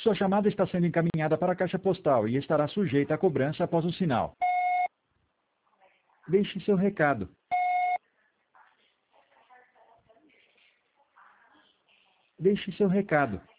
Sua chamada está sendo encaminhada para a caixa postal e estará sujeita a cobrança após o sinal. Deixe seu recado. Deixe seu recado.